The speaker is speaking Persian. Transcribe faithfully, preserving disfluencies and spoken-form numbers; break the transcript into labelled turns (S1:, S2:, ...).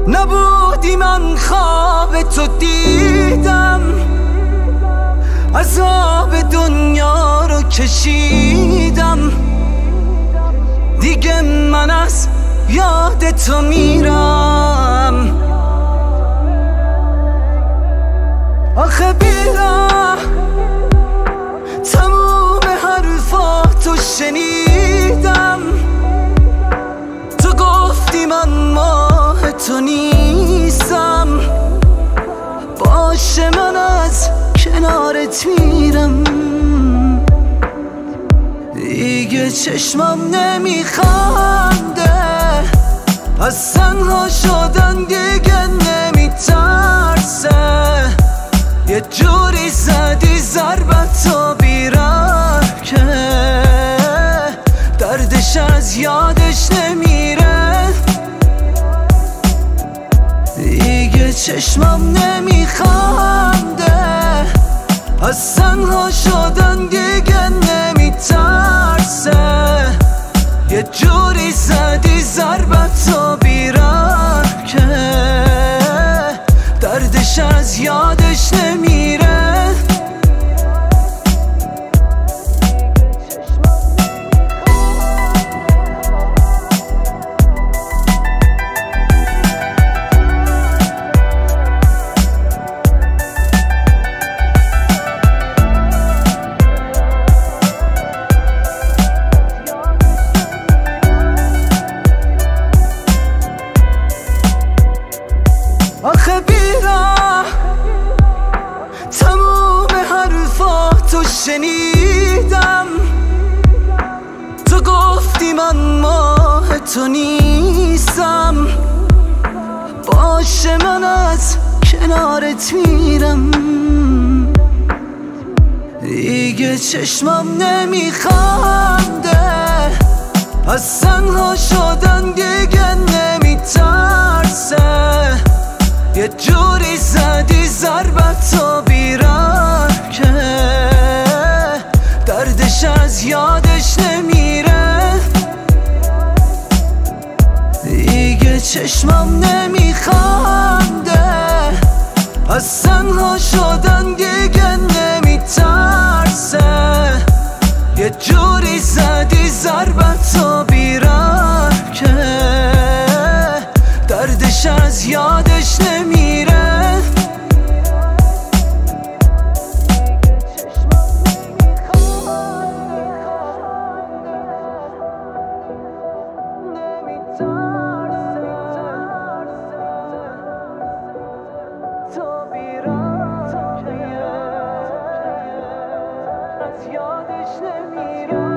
S1: نبودی من خواب تو دیدم، عذاب دنیا رو کشیدم. دیگه من از یاد تو میرم. آخه بیرم تموم حرفاتو شنیدم. تو گفتی من ماه تو نیستم، باشه من از کنارت میرم. دیگه چشمم نمیخنده، از تنها شدن دیگه نمیترسه. یه جوری زدی ضربتو بیرم که دردش از یادش نمیره. دیگه چشمم نمیخنده، از تنها شدن دیگه نمیترسه. یه جوری زدی ضربتو بیرم که دردش از یادش نمیره. آخه بیرم تموم حرفاتو شنیدم. تو گفتی من ماه تو نیستم، باشه من از کنارت میرم. دیگه چشمم نمیخنده، از تنها شدن دیگه نمیترسه. یه جوری زدی ضربتو بیرم که دردش از یادش نمیره. دیگه چشمم نمیخنده، از تنها شدن دیگه نمیترسه. یه جوری زدی ضربتو بیرم که دردش از یادش نمیره. یادش نمیره.